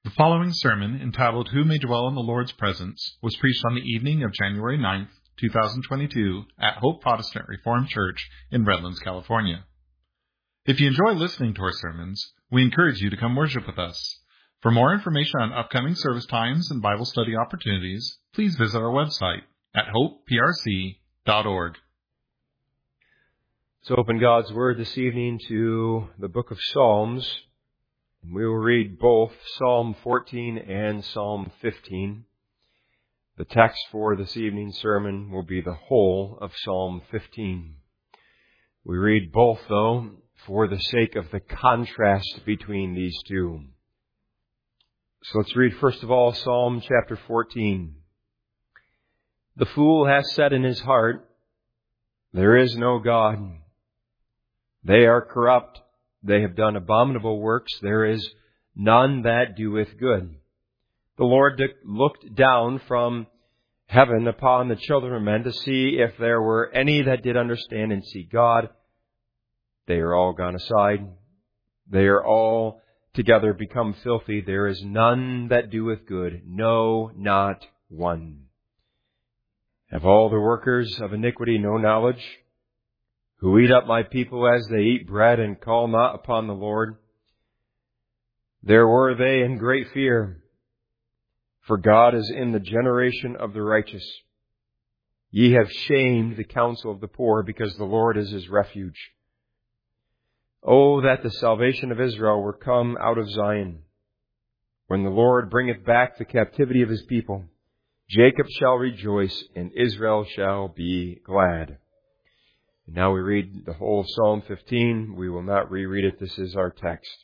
The following sermon, entitled Who May Dwell in the Lord's Presence, was preached on the evening of January 9th, 2022, at Hope Protestant Reformed Church in Redlands, California. If you enjoy listening to our sermons, we encourage you to come worship with us. For more information on upcoming service times and Bible study opportunities, please visit our website at hopeprc.org. Let's open God's Word this evening to the book of Psalms. We will read both Psalm 14 and Psalm 15. The text for this evening's sermon will be the whole of Psalm 15. We read both, though, for the sake of the contrast between these two. So let's read first of all Psalm chapter 14. The fool has said in his heart, "There is no God." They are corrupt. They have done abominable works. There is none that doeth good. The Lord looked down from heaven upon the children of men to see if there were any that did understand and seek God. They are all gone aside. They are all together become filthy. There is none that doeth good. No, not one. Have all the workers of iniquity no knowledge? Who eat up my people as they eat bread and call not upon the Lord? There were they in great fear, for God is in the generation of the righteous. Ye have shamed the counsel of the poor, because the Lord is his refuge. Oh, that the salvation of Israel were come out of Zion. When the Lord bringeth back the captivity of his people, Jacob shall rejoice, and Israel shall be glad. And now we read the whole of Psalm 15. We will not reread it. This is our text.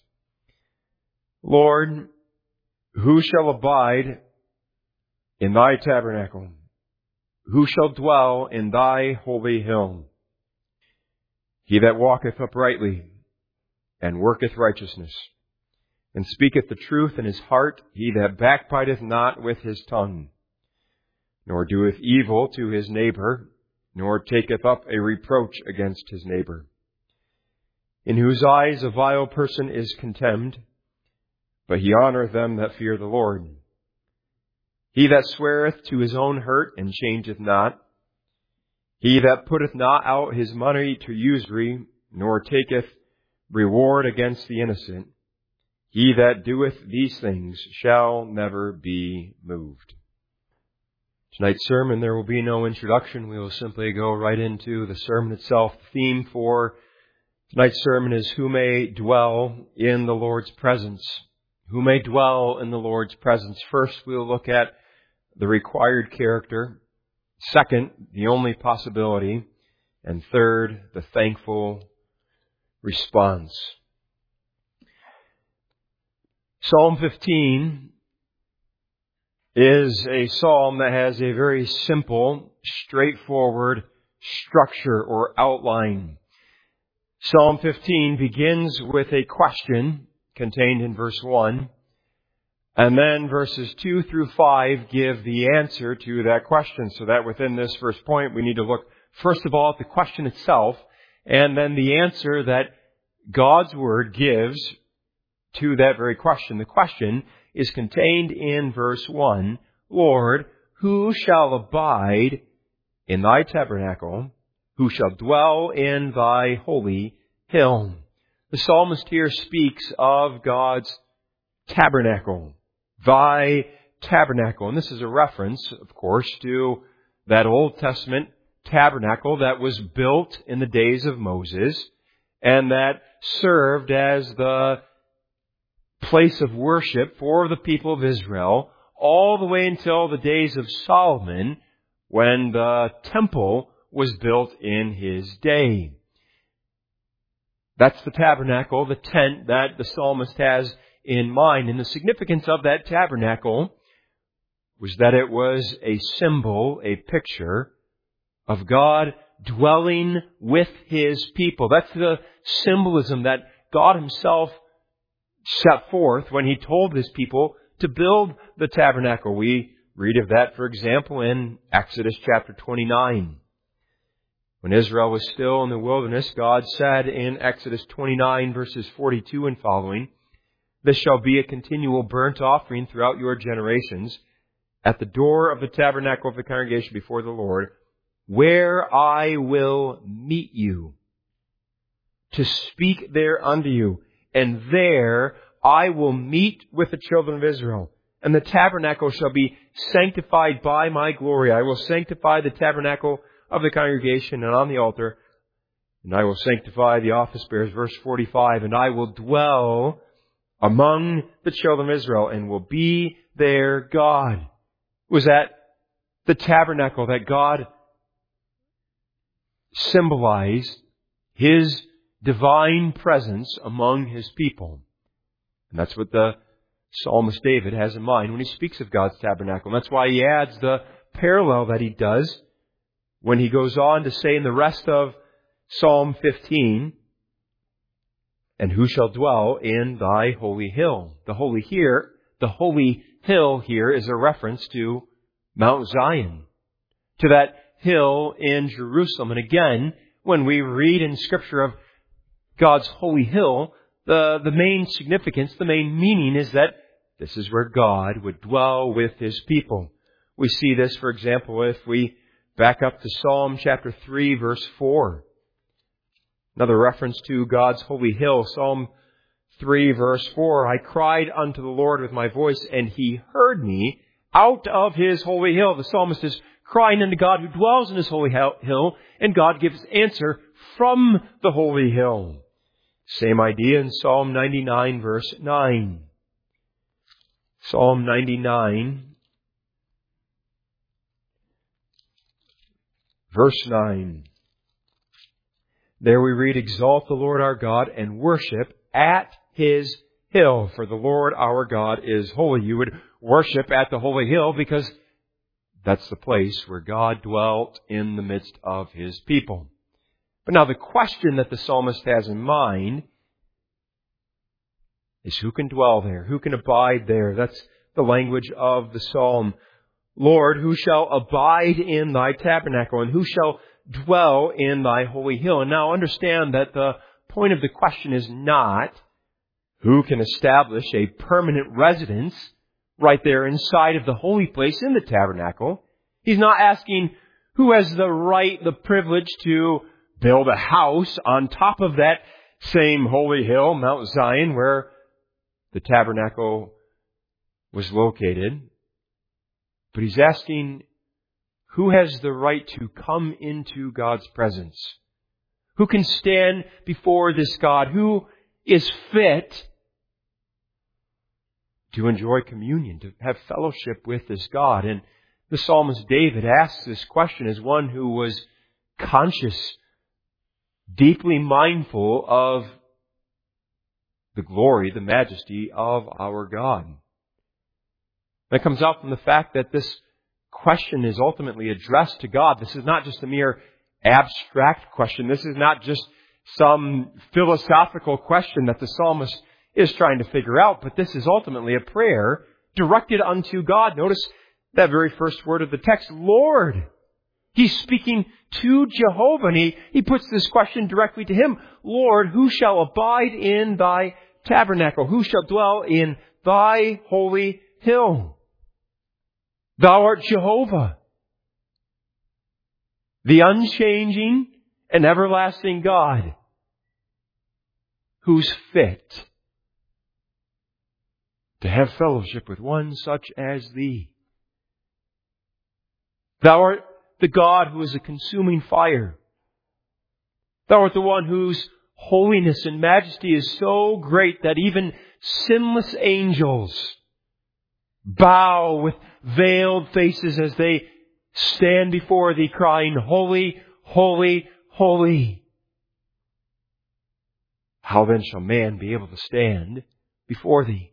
Lord, who shall abide in thy tabernacle? Who shall dwell in thy holy hill? He that walketh uprightly and worketh righteousness, and speaketh the truth in his heart, he that backbiteth not with his tongue, nor doeth evil to his neighbor, nor taketh up a reproach against his neighbor, in whose eyes a vile person is contemned, but he honoureth them that fear the Lord. He that sweareth to his own hurt and changeth not, he that putteth not out his money to usury, nor taketh reward against the innocent, he that doeth these things shall never be moved. Tonight's sermon, there will be no introduction. We will simply go right into the sermon itself. The theme for tonight's sermon is who may dwell in the Lord's presence. Who may dwell in the Lord's presence. First, we'll look at the required character. Second, the only possibility. And third, the thankful response. Psalm 15 is a psalm that has a very simple, straightforward structure or outline. Psalm 15 begins with a question contained in verse 1, and then verses 2 through 5 give the answer to that question. So that within this first point, we need to look first of all at the question itself, and then the answer that God's Word gives to that very question. The question is contained in verse 1. Lord, who shall abide in thy tabernacle? Who shall dwell in thy holy hill? The psalmist here speaks of God's tabernacle. Thy tabernacle. And this is a reference, of course, to that Old Testament tabernacle that was built in the days of Moses and that served as the place of worship for the people of Israel all the way until the days of Solomon, when the temple was built in his day. That's the tabernacle, the tent that the psalmist has in mind. And the significance of that tabernacle was that it was a symbol, a picture of God dwelling with his people. That's the symbolism that God himself set forth when he told his people to build the tabernacle. We read of that, for example, in Exodus chapter 29. When Israel was still in the wilderness, God said in Exodus 29 verses 42 and following, This shall be a continual burnt offering throughout your generations at the door of the tabernacle of the congregation before the Lord, where I will meet you, to speak there unto you. And there I will meet with the children of Israel. And the tabernacle shall be sanctified by my glory. I will sanctify the tabernacle of the congregation and on the altar. And I will sanctify the office bearers. Verse 45, and I will dwell among the children of Israel and will be their God. It was at the tabernacle that God symbolized His divine presence among His people. And that's what the psalmist David has in mind when he speaks of God's tabernacle. And that's why he adds the parallel that he does when he goes on to say in the rest of Psalm 15, and who shall dwell in thy holy hill? The holy hill here is a reference to Mount Zion, to that hill in Jerusalem. And again, when we read in Scripture of God's holy hill, the main significance, the main meaning is that this is where God would dwell with His people. We see this, for example, if we back up to Psalm chapter 3, verse 4. Another reference to God's holy hill, Psalm 3, verse 4. I cried unto the Lord with my voice, and He heard me out of His holy hill. The psalmist is crying unto God who dwells in His holy hill, and God gives answer from the holy hill. Same idea in Psalm 99, verse 9. Psalm 99, verse 9. There we read, exalt the Lord our God and worship at His hill, for the Lord our God is holy. You would worship at the holy hill because that's the place where God dwelt in the midst of His people. But now the question that the psalmist has in mind is who can dwell there? Who can abide there? That's the language of the psalm. Lord, who shall abide in thy tabernacle, and who shall dwell in thy holy hill? And now understand that the point of the question is not who can establish a permanent residence right there inside of the holy place in the tabernacle. He's not asking who has the right, the privilege to build a house on top of that same holy hill, Mount Zion, where the tabernacle was located. But he's asking who has the right to come into God's presence? Who can stand before this God? Who is fit to enjoy communion, to have fellowship with this God? And the psalmist David asks this question as one who was conscious, deeply mindful of the glory, the majesty of our God. That comes out from the fact that this question is ultimately addressed to God. This is not just a mere abstract question. This is not just some philosophical question that the psalmist is trying to figure out, but this is ultimately a prayer directed unto God. Notice that very first word of the text, Lord. He's speaking to Jehovah, and he puts this question directly to Him. Lord, who shall abide in thy tabernacle? Who shall dwell in thy holy hill? Thou art Jehovah, the unchanging and everlasting God, who's fit to have fellowship with one such as Thee. Thou art the God who is a consuming fire. Thou art the one whose holiness and majesty is so great that even sinless angels bow with veiled faces as they stand before Thee, crying, Holy, holy, holy. How then shall man be able to stand before Thee?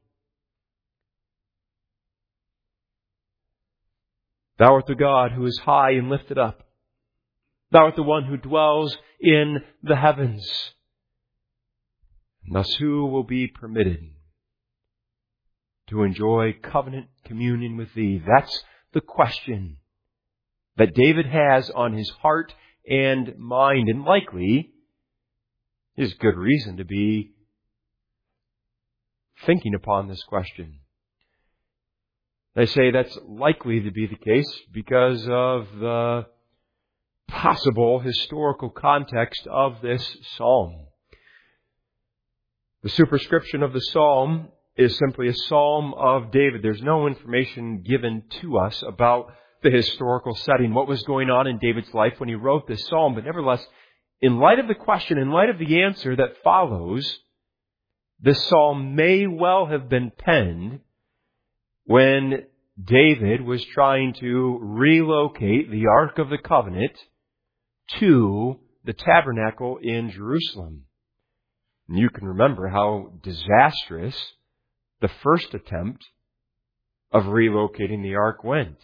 Thou art the God who is high and lifted up. Thou art the one who dwells in the heavens. And thus who will be permitted to enjoy covenant communion with Thee? That's the question that David has on his heart and mind. And likely, there's good reason to be thinking upon this question. I say that's likely to be the case because of the possible historical context of this psalm. The superscription of the psalm is simply a psalm of David. There's no information given to us about the historical setting, what was going on in David's life when he wrote this psalm. But nevertheless, in light of the question, in light of the answer that follows, this psalm may well have been penned when David was trying to relocate the Ark of the Covenant to the tabernacle in Jerusalem. And you can remember how disastrous the first attempt of relocating the ark went.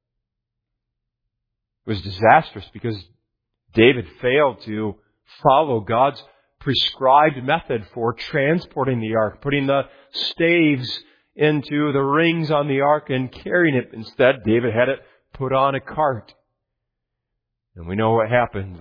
It was disastrous because David failed to follow God's prescribed method for transporting the ark, putting the staves into the rings on the ark and carrying it. Instead, David had it put on a cart. And we know what happened.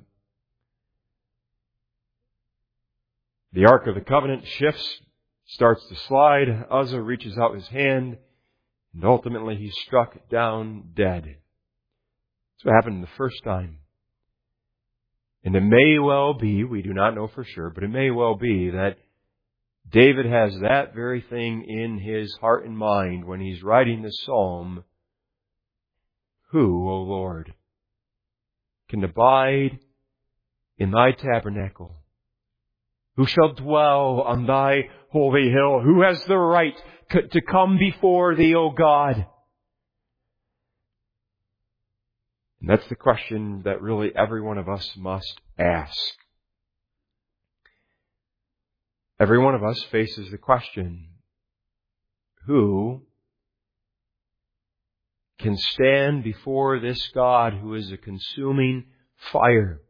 The Ark of the Covenant shifts, starts to slide. Uzzah reaches out his hand, and ultimately he's struck down dead. That's what happened the first time. And it may well be, we do not know for sure, but it may well be that David has that very thing in his heart and mind when he's writing the psalm. Who, O Lord, can abide in thy tabernacle? Who shall dwell on thy holy hill? Who has the right to come before thee, O God? And that's the question that really every one of us must ask. Every one of us faces the question, who can stand before this God who is a consuming fire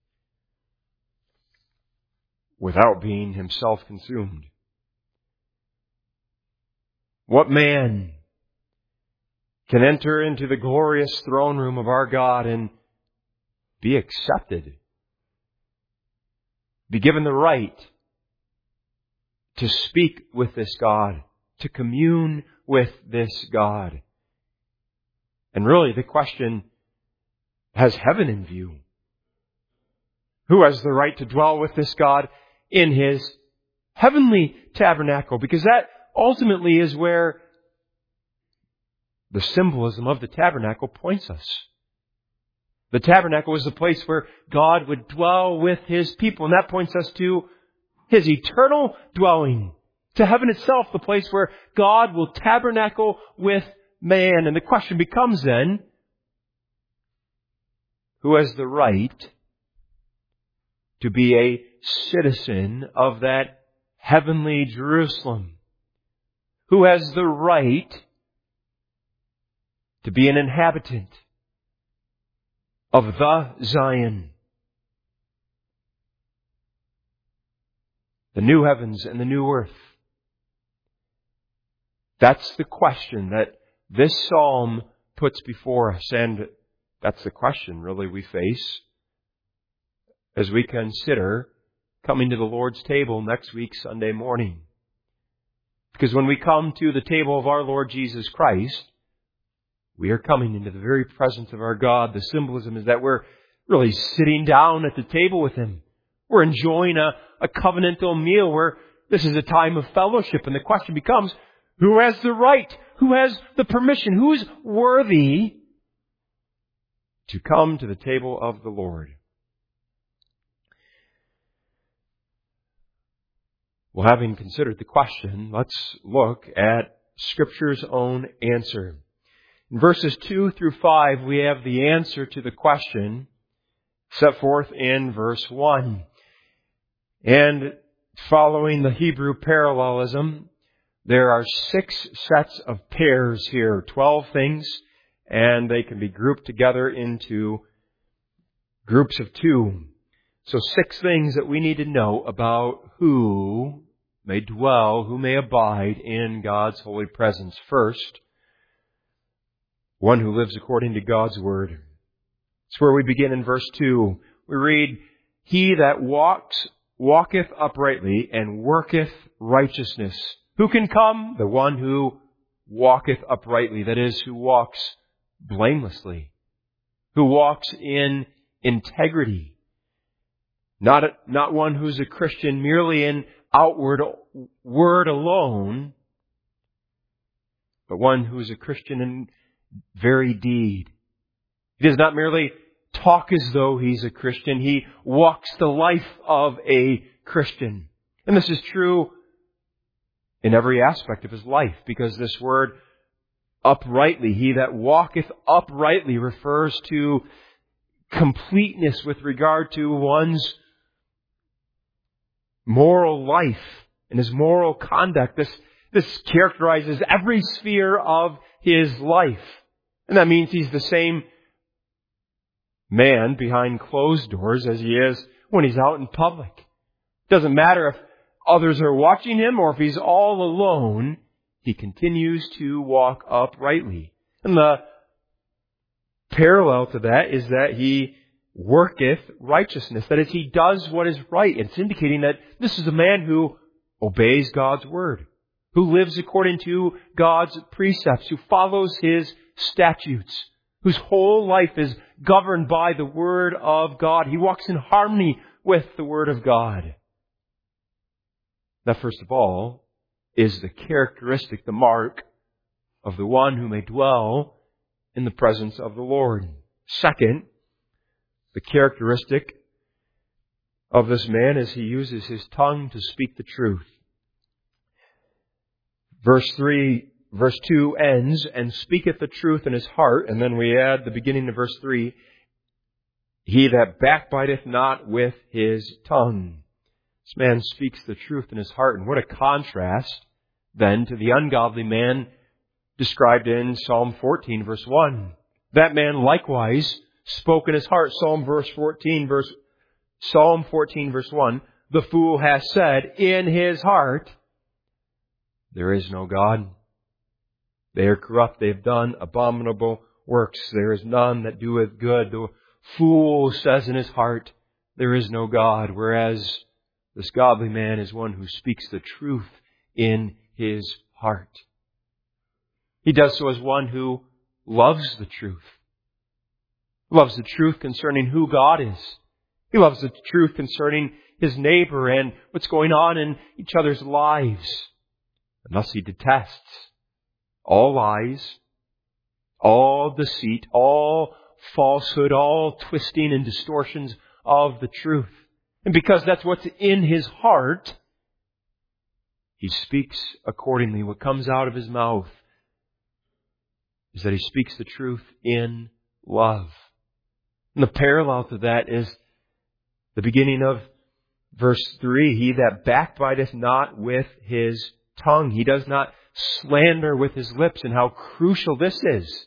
without being himself consumed? What man can enter into the glorious throne room of our God and be accepted, be given the right to speak with this God, to commune with this God? And really the question has heaven in view. Who has the right to dwell with this God in His heavenly tabernacle? Because that ultimately is where the symbolism of the tabernacle points us. The tabernacle is the place where God would dwell with His people, and that points us to His eternal dwelling, to heaven itself, the place where God will tabernacle with man. And the question becomes then, who has the right to be a citizen of that heavenly Jerusalem? Who has the right to be an inhabitant of the Zion, the new heavens and the new earth? That's the question that this psalm puts before us, and that's the question really we face as we consider coming to the Lord's table next week, Sunday morning. Because when we come to the table of our Lord Jesus Christ, we are coming into the very presence of our God. The symbolism is that we're really sitting down at the table with Him. We're enjoying a covenantal meal where this is a time of fellowship. And the question becomes, who has the right? Who has the permission? Who is worthy to come to the table of the Lord? Well, having considered the question, let's look at Scripture's own answer. In verses 2 through 5, we have the answer to the question set forth in verse 1. And following the Hebrew parallelism, there are 6 sets of pairs here, 12 things, and they can be grouped together into groups of 2. So 6 things that we need to know about who may dwell, who may abide in God's holy presence. First, one who lives according to God's Word. It's where we begin in verse 2. We read, He that walketh uprightly and worketh righteousness, Who can come? The one who walketh uprightly, that is, who walks blamelessly, who walks in integrity. Not one who's a Christian merely in outward word alone, but one who is a Christian in very deed. He does not merely talk as though he's a Christian. He walks the life of a Christian. And this is true in every aspect of his life, because this word uprightly, he that walketh uprightly, refers to completeness with regard to one's moral life and his moral conduct. This characterizes every sphere of his life. And that means he's the same man behind closed doors as he is when he's out in public. Doesn't matter if others are watching him or if he's all alone, he continues to walk uprightly. And the parallel to that is that he worketh righteousness. That is, he does what is right. It's indicating that this is a man who obeys God's word, who lives according to God's precepts, who follows His statutes, whose whole life is governed by the Word of God. He walks in harmony with the Word of God. That, first of all, is the characteristic, the mark of the one who may dwell in the presence of the Lord. Second, the characteristic of this man is he uses his tongue to speak the truth. Verse 2 ends, and speaketh the truth in his heart, and then we add the beginning of verse 3, he that backbiteth not with his tongue. This man speaks the truth in his heart, and what a contrast then to the ungodly man described in Psalm 14 verse 1. That man likewise spoke in his heart. Psalm 14 verse 1, the fool has said in his heart, there is no God. They are corrupt. They have done abominable works. There is none that doeth good. The fool says in his heart, there is no God. Whereas this godly man is one who speaks the truth in his heart. He does so as one who loves the truth. Loves the truth concerning who God is. He loves the truth concerning his neighbor and what's going on in each other's lives. And thus he detests all lies, all deceit, all falsehood, all twisting and distortions of the truth. And because that's what's in his heart, he speaks accordingly. What comes out of his mouth is that he speaks the truth in love. And the parallel to that is the beginning of verse 3. He that backbiteth not with his tongue. He does not slander with his lips. And how crucial this is.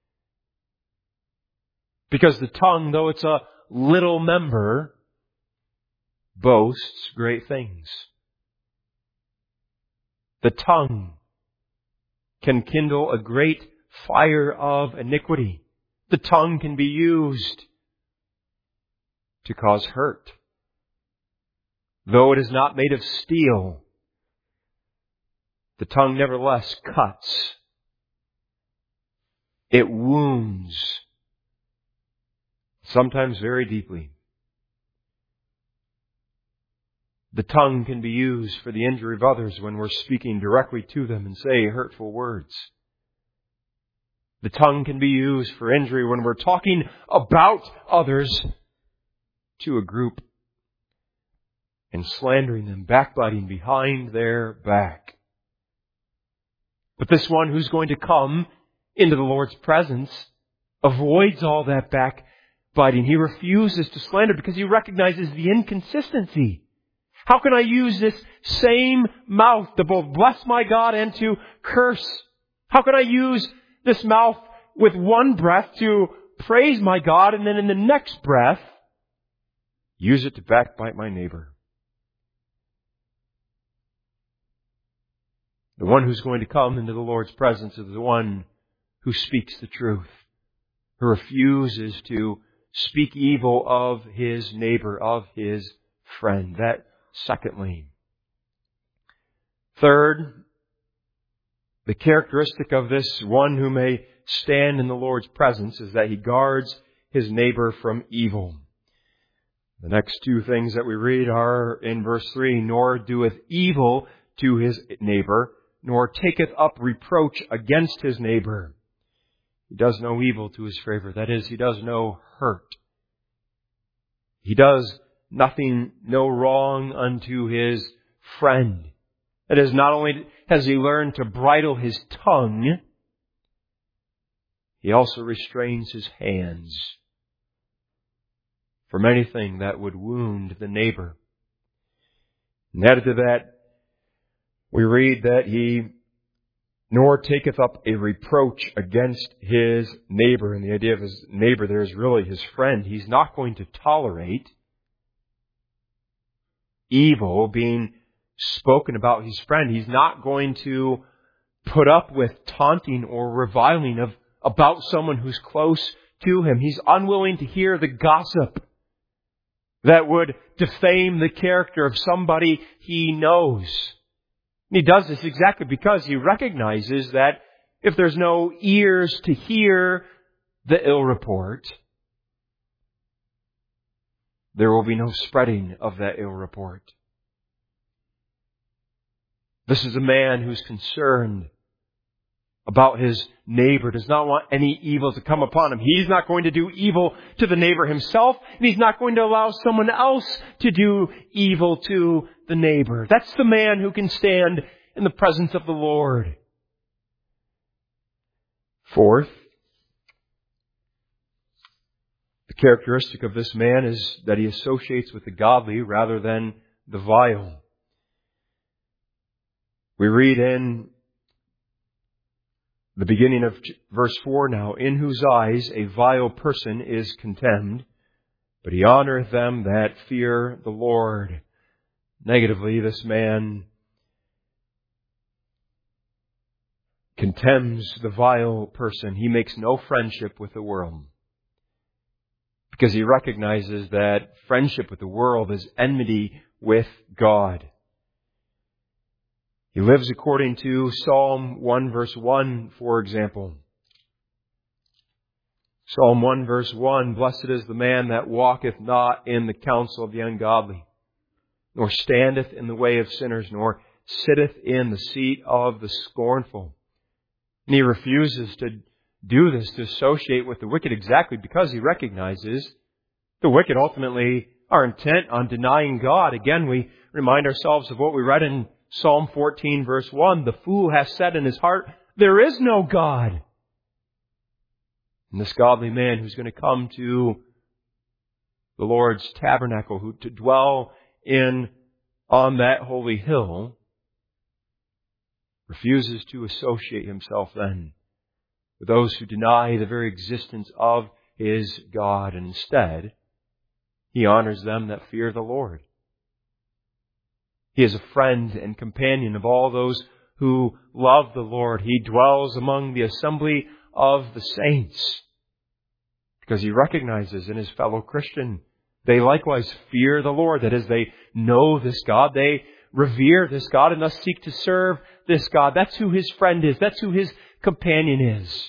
Because the tongue, though it's a little member, boasts great things. The tongue can kindle a great fire of iniquity. The tongue can be used to cause hurt. Though it is not made of steel, the tongue nevertheless cuts. It wounds, sometimes very deeply. The tongue can be used for the injury of others when we're speaking directly to them and say hurtful words. The tongue can be used for injury when we're talking about others to a group and slandering them, backbiting behind their back. But this one who's going to come into the Lord's presence avoids all that backbiting. He refuses to slander because he recognizes the inconsistency. How can I use this same mouth to both bless my God and to curse? How can I use this mouth with one breath to praise my God and then in the next breath use it to backbite my neighbor? The one who's going to come into the Lord's presence is the one who speaks the truth, who refuses to speak evil of his neighbor, of his friend. That secondly. Third, The characteristic of this one who may stand in the Lord's presence is that he guards his neighbor from evil. The next two things that we read are in verse 3, nor doeth evil to his neighbor, nor taketh up reproach against his neighbor. He does no evil to his favor. That is, he does no hurt. He does nothing, no wrong unto his friend. That is, not only has he learned to bridle his tongue, he also restrains his hands from anything that would wound the neighbor. And added to that, we read that he nor taketh up a reproach against his neighbor. And the idea of his neighbor there is really his friend. He's not going to tolerate evil being spoken about his friend. He's not going to put up with taunting or reviling about someone who's close to him. He's unwilling to hear the gossip that would defame the character of somebody he knows. And he does this exactly because he recognizes that if there's no ears to hear the ill report, there will be no spreading of that ill report. This is a man who's concerned about his neighbor, does not want any evil to come upon him. He's not going to do evil to the neighbor himself, and he's not going to allow someone else to do evil to the neighbor. That's the man who can stand in the presence of the Lord. Fourth, the characteristic of this man is that he associates with the godly rather than the vile. We read in the beginning of verse 4 now, in whose eyes a vile person is contemned, but he honoreth them that fear the Lord. Negatively, this man contemns the vile person. He makes no friendship with the world, because he recognizes that friendship with the world is enmity with God. He lives according to Psalm 1 verse 1, for example. Psalm 1 verse 1, blessed is the man that walketh not in the counsel of the ungodly, nor standeth in the way of sinners, nor sitteth in the seat of the scornful. And he refuses to do this, to associate with the wicked, exactly because he recognizes the wicked ultimately are intent on denying God. Again, we remind ourselves of what we read in Psalm 14 verse 1, the fool hath said in his heart, there is no God. And this godly man who's going to come to the Lord's tabernacle, who to dwell on that holy hill, refuses to associate himself then with those who deny the very existence of his God. And instead, he honors them that fear the Lord. He is a friend and companion of all those who love the Lord. He dwells among the assembly of the saints, because he recognizes in his fellow Christian, they likewise fear the Lord. That is, they know this God, they revere this God, and thus seek to serve this God. That's who his friend is. That's who his companion is.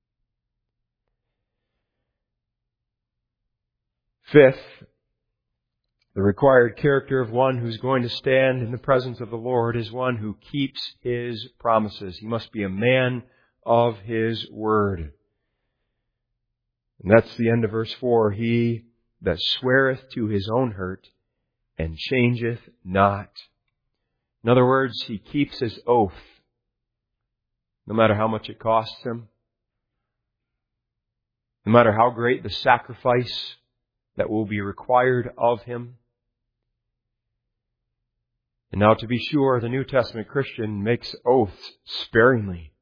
Fifth, the required character of one who's going to stand in the presence of the Lord is one who keeps his promises. He must be a man of his word. And that's the end of verse 4. He that sweareth to his own hurt and changeth not. In other words, he keeps his oath, no matter how much it costs him, no matter how great the sacrifice that will be required of him. And now, to be sure, the New Testament Christian makes oaths sparingly,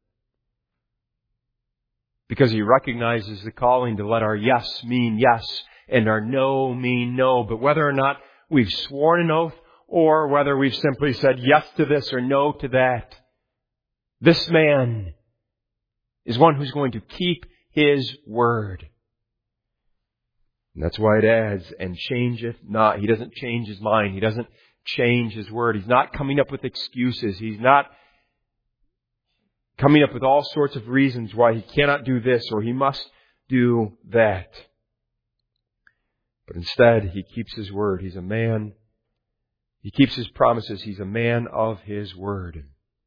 because he recognizes the calling to let our yes mean yes and our no mean no. But whether or not we've sworn an oath or whether we've simply said yes to this or no to that, this man is one who's going to keep his word. And that's why it adds, and changeth not. He doesn't change his mind. He doesn't change his word. He's not coming up with excuses. He's not coming up with all sorts of reasons why he cannot do this or he must do that. But instead, he keeps his word. He's a man. He keeps his promises. He's a man of his word.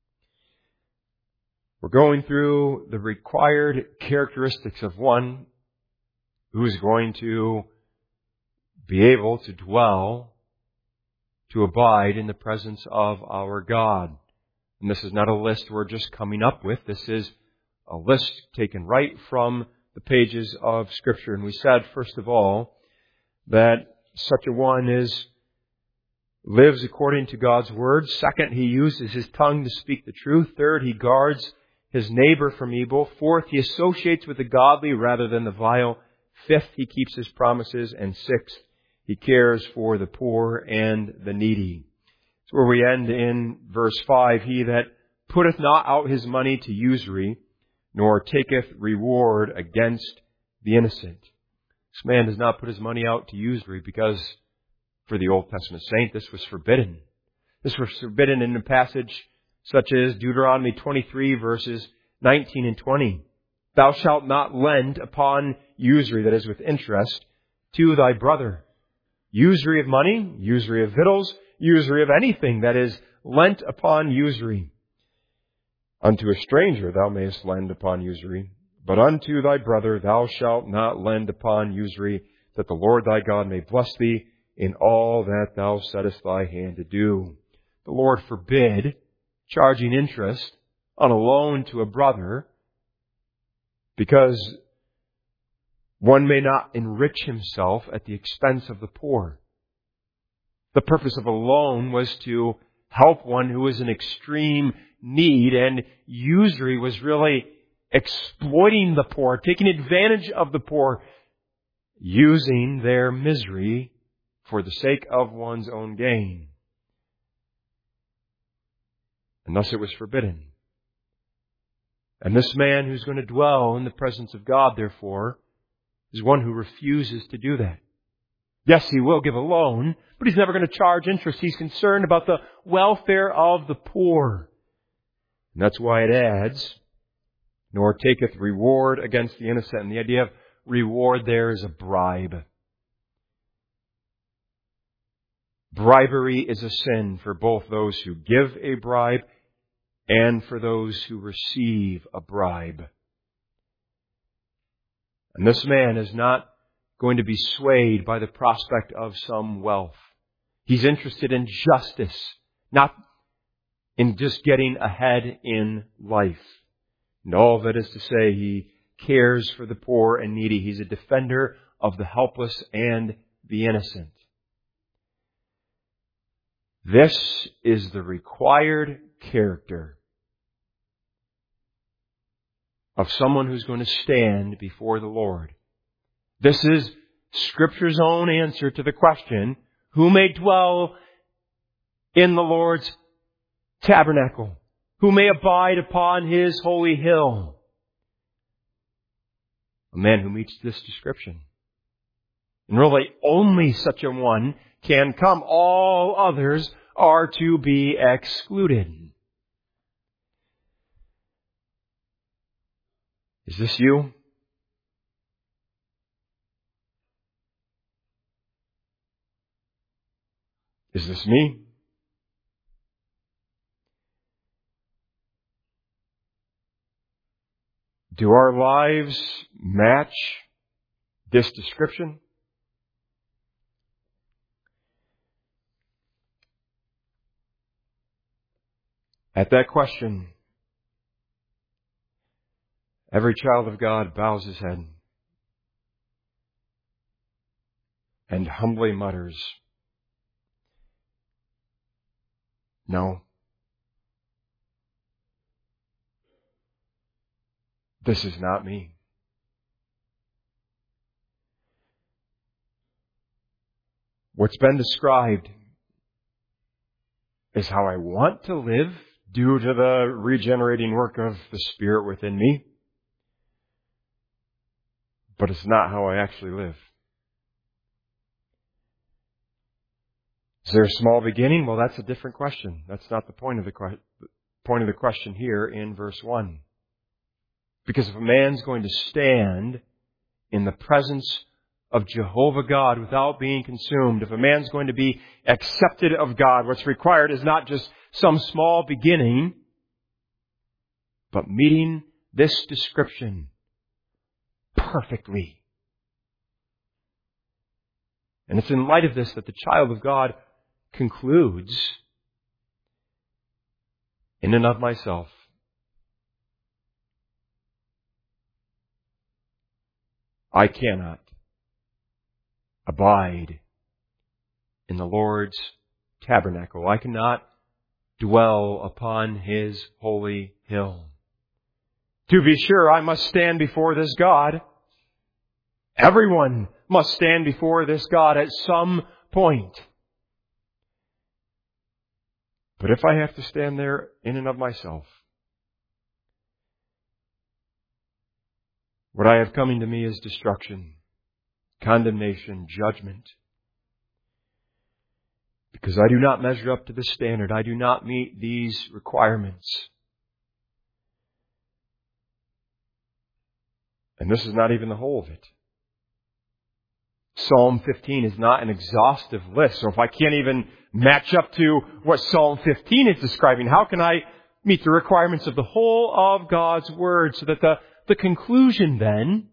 We're going through the required characteristics of one who is going to be able to dwell, to abide in the presence of our God. And this is not a list we're just coming up with. This is a list taken right from the pages of Scripture. And we said, first of all, that such a one lives according to God's Word. Second, he uses his tongue to speak the truth. Third, he guards his neighbor from evil. Fourth, he associates with the godly rather than the vile. Fifth, he keeps his promises. And sixth, he cares for the poor and the needy. It's where we end in verse 5. He that putteth not out his money to usury, nor taketh reward against the innocent. This man does not put his money out to usury because for the Old Testament saint, this was forbidden. This was forbidden in a passage such as Deuteronomy 23 verses 19 and 20. Thou shalt not lend upon usury, that is with interest, to thy brother. Usury of money, usury of victuals, usury of anything that is lent upon usury. Unto a stranger thou mayest lend upon usury, but unto thy brother thou shalt not lend upon usury, that the Lord thy God may bless thee in all that thou settest thy hand to do. The Lord forbid charging interest on a loan to a brother because one may not enrich himself at the expense of the poor. The purpose of a loan was to help one who was in extreme need, and usury was really exploiting the poor, taking advantage of the poor, using their misery for the sake of one's own gain. And thus it was forbidden. And this man who's going to dwell in the presence of God, therefore, is one who refuses to do that. Yes, he will give a loan, but he's never going to charge interest. He's concerned about the welfare of the poor. And that's why it adds, nor taketh reward against the innocent. And the idea of reward there is a bribe. Bribery is a sin for both those who give a bribe and for those who receive a bribe. And this man is not going to be swayed by the prospect of some wealth. He's interested in justice, not in just getting ahead in life. And all that is to say, he cares for the poor and needy. He's a defender of the helpless and the innocent. This is the required character of someone who's going to stand before the Lord. This is Scripture's own answer to the question, who may dwell in the Lord's tabernacle? Who may abide upon His holy hill? A man who meets this description. And really only such a one can come. All others are to be excluded. Is this you? Is this me? Do our lives match this description? At that question, every child of God bows his head and humbly mutters, "No. This is not me." What's been described is how I want to live due to the regenerating work of the Spirit within me. But it's not how I actually live. Is there a small beginning? Well, that's a different question. That's not the point of the question. point of the question here in verse 1. Because if a man's going to stand in the presence of Jehovah God without being consumed, if a man's going to be accepted of God, what's required is not just some small beginning, but meeting this description perfectly. And it's in light of this that the child of God concludes, in and of myself, I cannot abide in the Lord's tabernacle. I cannot dwell upon His holy hill. To be sure, I must stand before this God. Everyone must stand before this God at some point. But if I have to stand there in and of myself, what I have coming to me is destruction, condemnation, judgment. Because I do not measure up to the standard. I do not meet these requirements. And this is not even the whole of it. Psalm 15 is not an exhaustive list. So if I can't even match up to what Psalm 15 is describing, how can I meet the requirements of the whole of God's Word? So that the conclusion then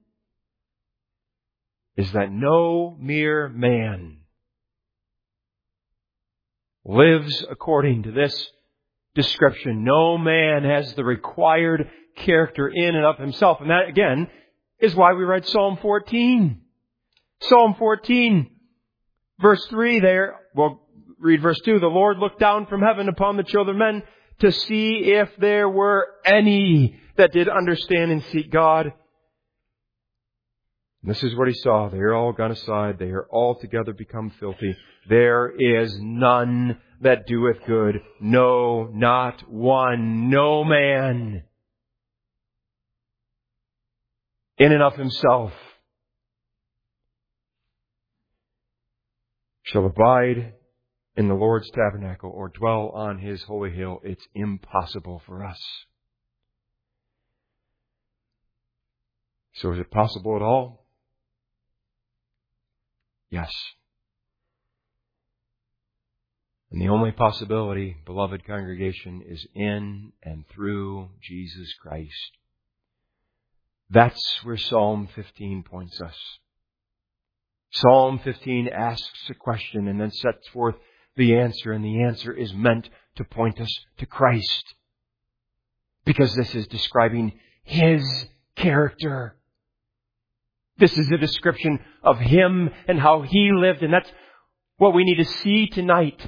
is that no mere man lives according to this description. No man has the required character in and of himself. And that, again, is why we read Psalm 14. Psalm 14, verse 3 there. Well, read verse 2. The Lord looked down from heaven upon the children of men to see if there were any that did understand and seek God. And this is what He saw. They are all gone aside. They are altogether become filthy. There is none that doeth good. No, not one. No man in and of himself shall abide in the Lord's tabernacle or dwell on His holy hill. It's impossible for us. So is it possible at all? Yes. And the only possibility, beloved congregation, is in and through Jesus Christ. That's where Psalm 15 points us. Psalm 15 asks a question and then sets forth the answer, and the answer is meant to point us to Christ. Because this is describing His character. This is a description of Him and how He lived, and that's what we need to see tonight.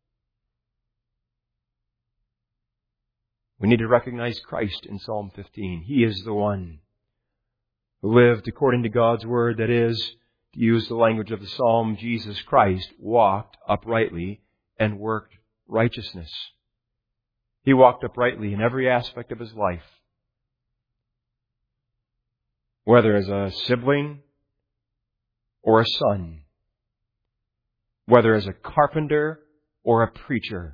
We need to recognize Christ in Psalm 15. He is the one who lived according to God's Word, that is, to use the language of the Psalm, Jesus Christ walked uprightly and worked righteousness. He walked uprightly in every aspect of His life. Whether as a sibling or a son. Whether as a carpenter or a preacher.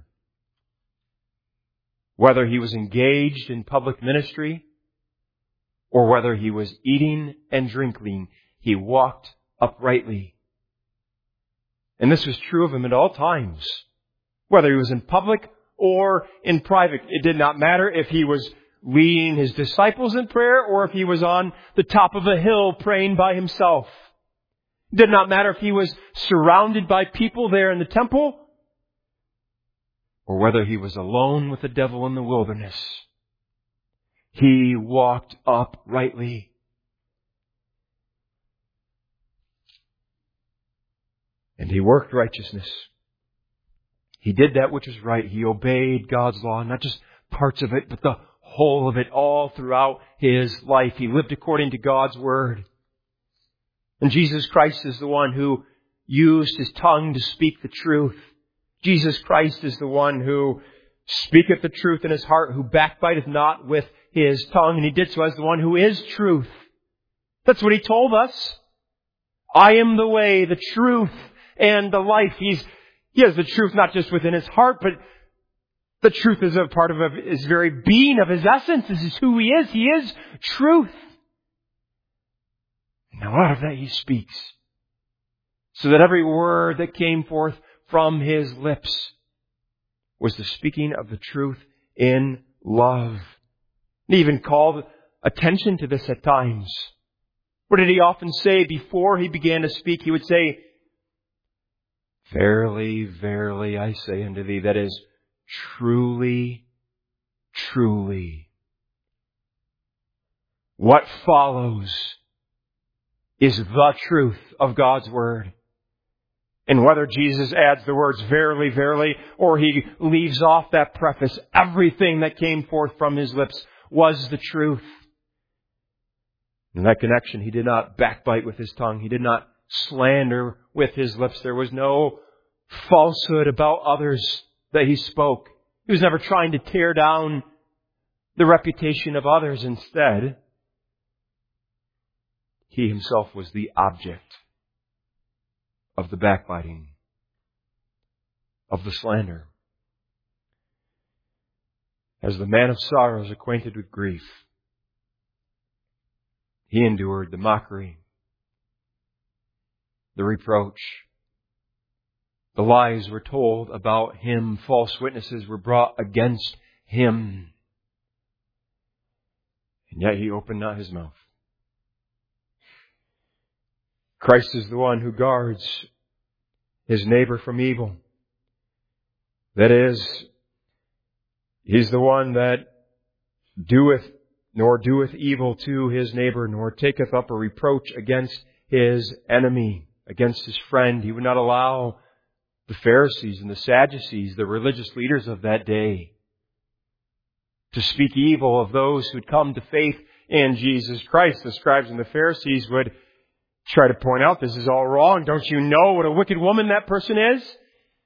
Whether He was engaged in public ministry or whether He was eating and drinking, He walked uprightly. And this was true of Him at all times. Whether He was in public or in private. It did not matter if He was leading His disciples in prayer or if He was on the top of a hill praying by Himself. It did not matter if He was surrounded by people there in the temple or whether He was alone with the devil in the wilderness. He walked uprightly. And He worked righteousness. He did that which was right. He obeyed God's law, not just parts of it, but the whole of it, all throughout His life. He lived according to God's Word. And Jesus Christ is the one who used His tongue to speak the truth. Jesus Christ is the one who speaketh the truth in His heart, who backbiteth not with His tongue. And He did so as the one who is truth. That's what He told us. I am the way, the truth, and the life. He has the truth not just within His heart, but The truth is a part of his very being, of his essence. This is who he is. He is truth. And now out of that he speaks. So that every word that came forth from his lips was the speaking of the truth in love. He even called attention to this at times. What did he often say before he began to speak? He would say, "Verily, verily, I say unto thee," that is, truly, truly. What follows is the truth of God's Word. And whether Jesus adds the words "verily, verily," or he leaves off that preface, everything that came forth from his lips was the truth. In that connection, he did not backbite with his tongue. He did not slander with his lips. There was no falsehood about others that he spoke. He was never trying to tear down the reputation of others. Instead, he himself was the object of the backbiting, of the slander. As the man of sorrows, acquainted with grief, he endured the mockery, the reproach. The lies were told about him. False witnesses were brought against him. And yet he opened not his mouth. Christ is the one who guards his neighbor from evil. That is, he's the one that doeth evil to his neighbor, nor taketh up a reproach against his enemy, against his friend. He would not allow the Pharisees and the Sadducees, the religious leaders of that day, to speak evil of those who'd come to faith in Jesus Christ. The scribes and the Pharisees would try to point out, "This is all wrong. Don't you know what a wicked woman that person is?"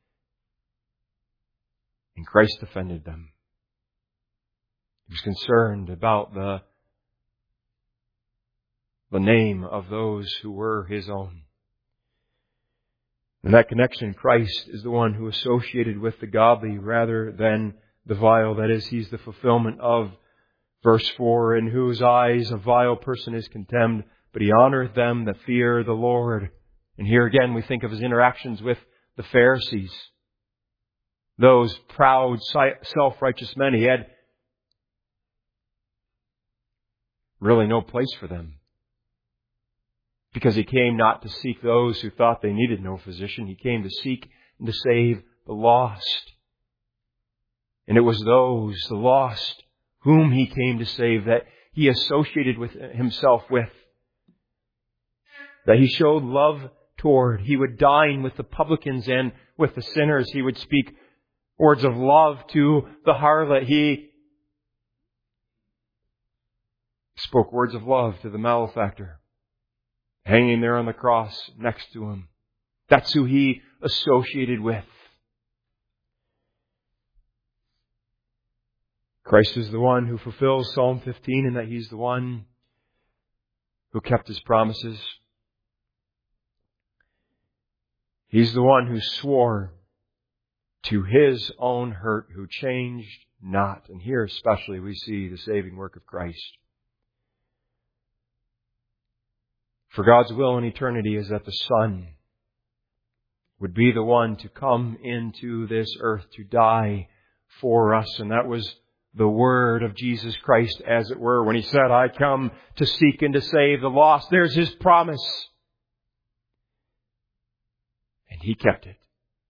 And Christ defended them. He was concerned about the name of those who were his own. In that connection, Christ is the one who associated with the godly rather than the vile. That is, he's the fulfillment of verse 4, "In whose eyes a vile person is contemned, but he honoreth them that fear the Lord." And here again we think of his interactions with the Pharisees. Those proud, self-righteous men. He had really no place for them. Because he came not to seek those who thought they needed no physician. He came to seek and to save the lost. And it was those, the lost, whom he came to save, that he associated with himself with. That he showed love toward. He would dine with the publicans and with the sinners. He would speak words of love to the harlot. He spoke words of love to the malefactor, hanging there on the cross next to him. That's who he associated with. Christ is the one who fulfills Psalm 15, in that he's the one who kept his promises. He's the one who swore to his own hurt, who changed not. And here especially we see the saving work of Christ. For God's will in eternity is that the Son would be the one to come into this earth to die for us. And that was the word of Jesus Christ, as it were, when he said, "I come to seek and to save the lost." There's his promise. And he kept it.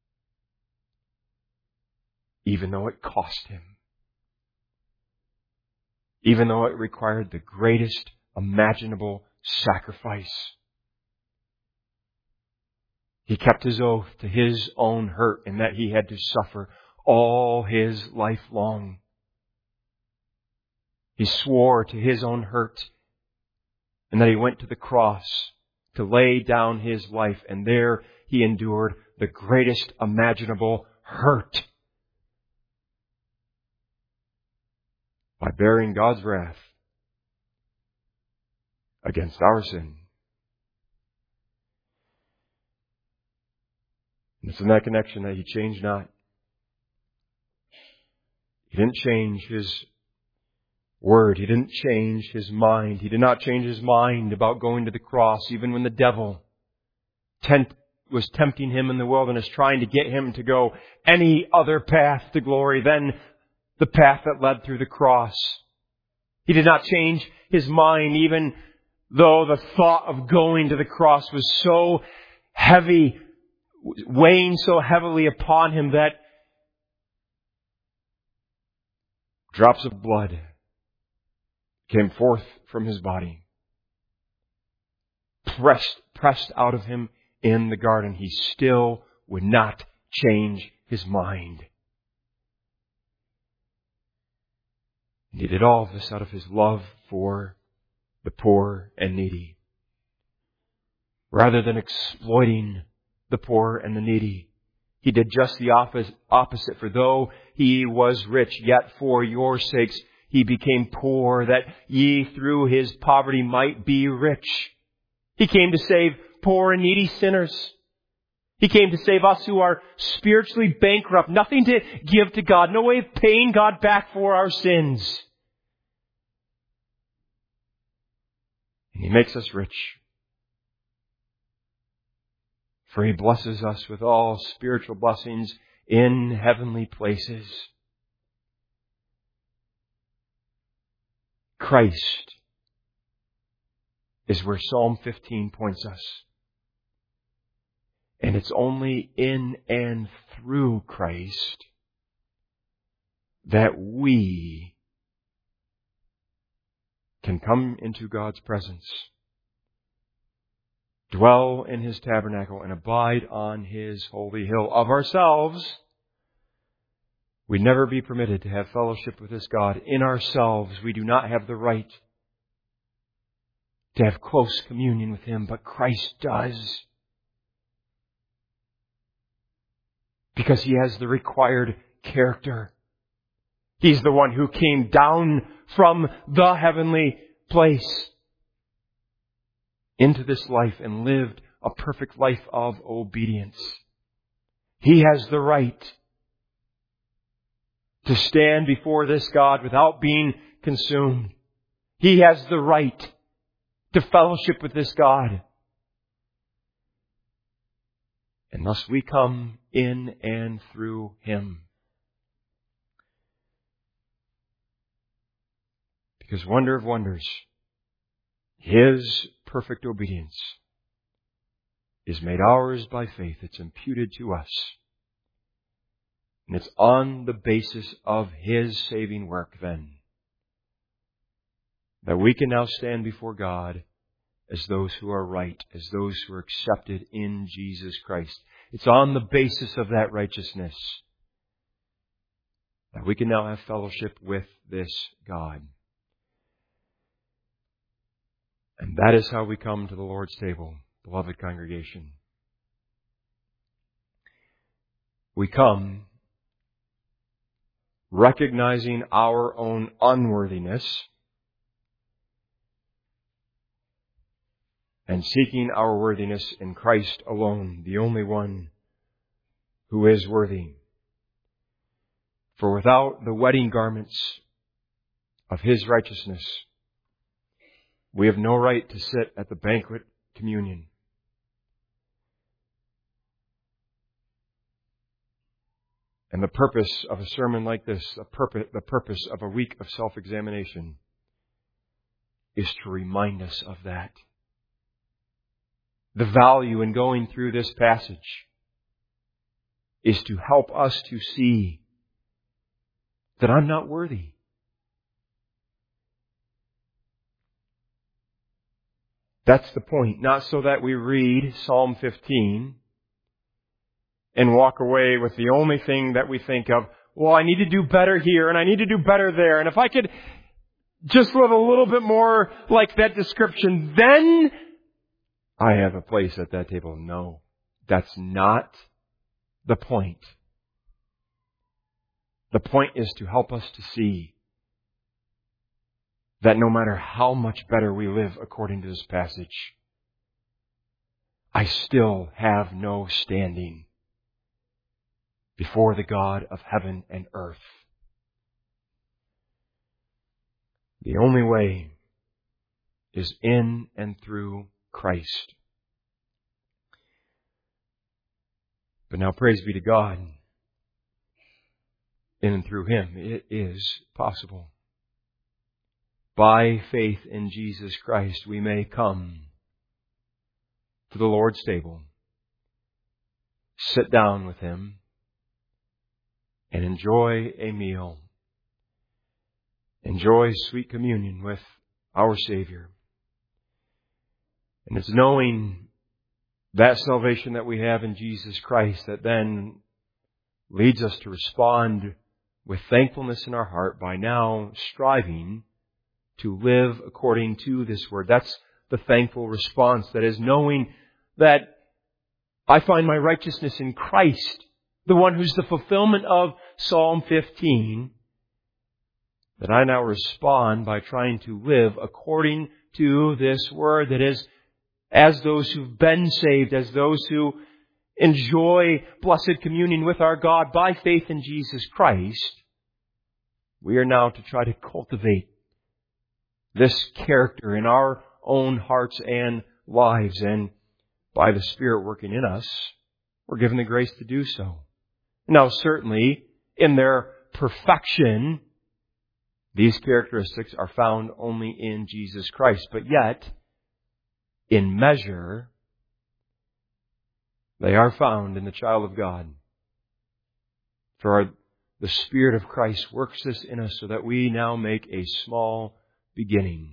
Even though it cost him. Even though it required the greatest imaginable sacrifice. He kept his oath to his own hurt, in that he had to suffer all his life long. He swore to his own hurt, and that he went to the cross to lay down his life, and there he endured the greatest imaginable hurt by bearing God's wrath against our sin. And it's in that connection that he changed not. He didn't change His word. He didn't change His mind. He did not change His mind about going to the cross, even when the devil was tempting Him in the wilderness, trying to get Him to go any other path to glory than the path that led through the cross. He did not change His mind, even though the thought of going to the cross was so heavy, weighing so heavily upon Him that drops of blood came forth from His body, pressed out of Him in the garden. He still would not change His mind. And He did all of this out of His love for the poor and needy. Rather than exploiting the poor and the needy, He did just the opposite. For though He was rich, yet for your sakes He became poor, that ye through His poverty might be rich. He came to save poor and needy sinners. He came to save us who are spiritually bankrupt, nothing to give to God, no way of paying God back for our sins. And He makes us rich. For He blesses us with all spiritual blessings in heavenly places. Christ is where Psalm 15 points us. And it's only in and through Christ that we can come into God's presence, dwell in His tabernacle, and abide on His holy hill. Of ourselves, we'd never be permitted to have fellowship with this God. In ourselves, we do not have the right to have close communion with Him, but Christ does. Because He has the required character. He's the one who came down from the heavenly place into this life and lived a perfect life of obedience. He has the right to stand before this God without being consumed. He has the right to fellowship with this God. And thus we come in and through Him. Because wonder of wonders, His perfect obedience is made ours by faith. It's imputed to us. And it's on the basis of His saving work then that we can now stand before God as those who are right, as those who are accepted in Jesus Christ. It's on the basis of that righteousness that we can now have fellowship with this God. And that is how we come to the Lord's table, beloved congregation. We come recognizing our own unworthiness and seeking our worthiness in Christ alone, the only one who is worthy. For without the wedding garments of His righteousness, we have no right to sit at the banquet communion. And the purpose of a sermon like this, the purpose of a week of self-examination, is to remind us of that. The value in going through this passage is to help us to see that I'm not worthy. That's the point. Not so that we read Psalm 15 and walk away with the only thing that we think of, well, I need to do better here and I need to do better there. And if I could just live a little bit more like that description, then I have a place at that table. No, that's not the point. The point is to help us to see that no matter how much better we live according to this passage, I still have no standing before the God of heaven and earth. The only way is in and through Christ. But now praise be to God. In and through Him, it is possible. By faith in Jesus Christ, we may come to the Lord's table, sit down with Him, and enjoy a meal. Enjoy sweet communion with our Savior. And it's knowing that salvation that we have in Jesus Christ that then leads us to respond with thankfulness in our heart by now striving to live according to this Word. That's the thankful response. That is knowing that I find my righteousness in Christ, the one who's the fulfillment of Psalm 15, that I now respond by trying to live according to this Word. That is, as those who've been saved, as those who enjoy blessed communion with our God by faith in Jesus Christ, we are now to try to cultivate this character in our own hearts and lives. And by the Spirit working in us, we're given the grace to do so. Now, certainly, in their perfection, these characteristics are found only in Jesus Christ. But yet, in measure, they are found in the child of God. For the Spirit of Christ works this in us so that we now make a small beginning.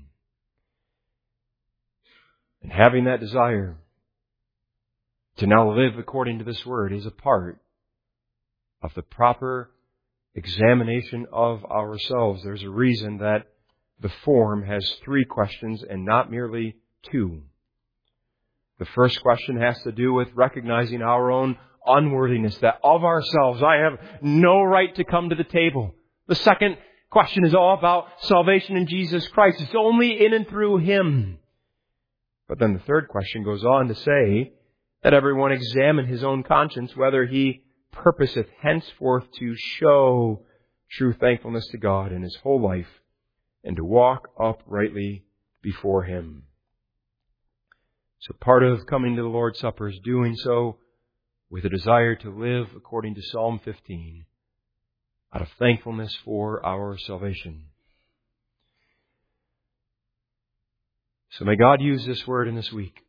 And having that desire to now live according to this Word is a part of the proper examination of ourselves. There's a reason that the form has 3 questions and not merely 2. The first question has to do with recognizing our own unworthiness, that of ourselves I have no right to come to the table. The second question is all about salvation in Jesus Christ. It's only in and through Him. But then the third question goes on to say that everyone examine his own conscience, whether he purposeth henceforth to show true thankfulness to God in his whole life and to walk uprightly before Him. So part of coming to the Lord's Supper is doing so with a desire to live according to Psalm 15 out of thankfulness for our salvation. So may God use this Word in this week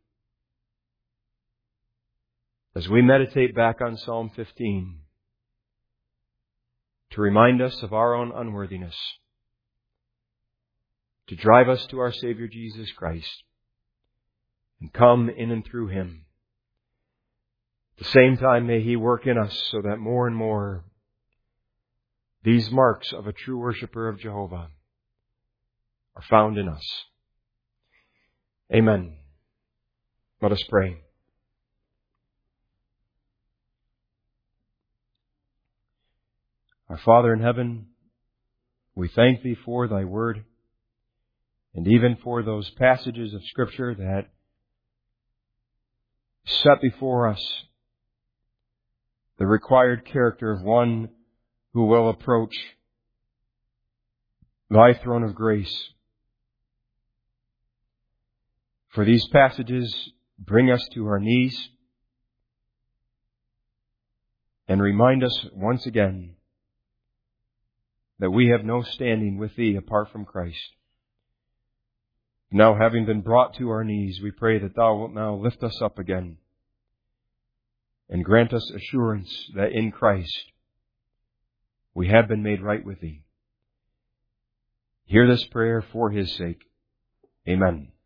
as we meditate back on Psalm 15 to remind us of our own unworthiness, to drive us to our Savior Jesus Christ, and come in and through Him. At the same time, may He work in us so that more and more these marks of a true worshiper of Jehovah are found in us. Amen. Let us pray. Our Father in heaven, we thank Thee for Thy Word, and even for those passages of Scripture that set before us the required character of one who will approach Thy throne of grace. For these passages bring us to our knees and remind us once again that we have no standing with Thee apart from Christ. Now, having been brought to our knees, we pray that Thou wilt now lift us up again and grant us assurance that in Christ we have been made right with Thee. Hear this prayer for His sake. Amen.